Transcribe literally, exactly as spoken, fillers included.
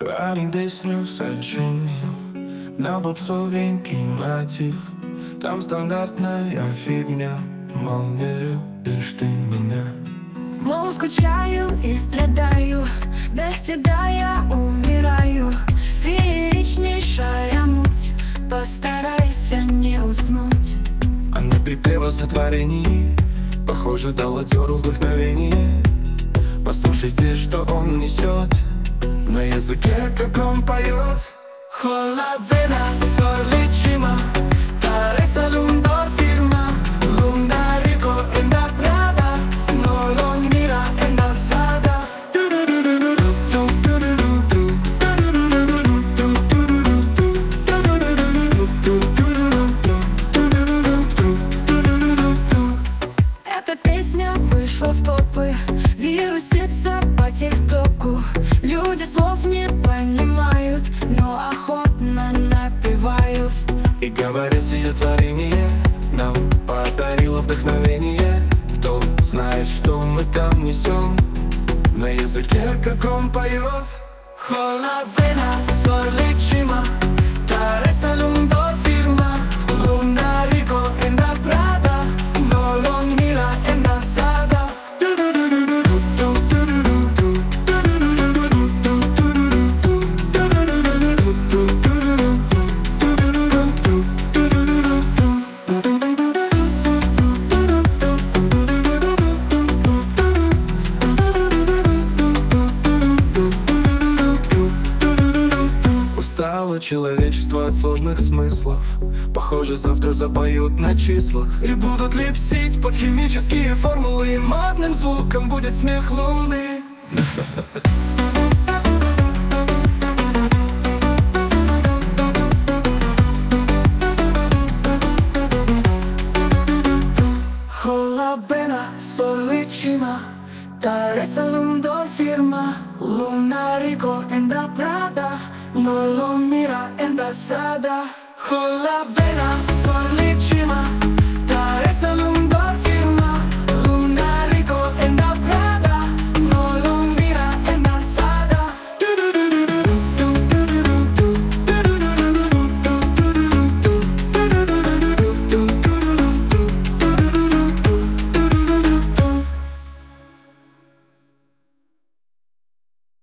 Парень песню сочинил на попсовенький мотив. Там стандартная фигня, мол, не любишь ты меня. Мол, скучаю и страдаю, без тебя я умираю. Фееричнейшая муть, постарайся не уснуть. А на припева сотворении похоже дало дёру вдохновение. Послушайте, что он несет на языке, как он поет. Hola bella, sollicima, carezza l'undor firma, l'unda rico en da prada, no lo mira en da sada. Эта песня вышла в топы, вирусится по тиктоку. Люди слов не понимают, но охотно напевают. И говорит, сие творение нам подарило вдохновение. Кто знает, что мы там несем на языке, как он поет. Hola bella, sollicima, carezza l'undor firma, l'unda rico en da prada, no lo mira en da sada. Устало человечество от сложных смыслов. Похоже, завтра запоют на числах и будут лепсить под химические формулы. И модным звуком будет смех луны. Hola bella, sollicima, carezza l'undor firma, l'unda rico en da prada, no lo mira en da sada. Hola bella, sollicima,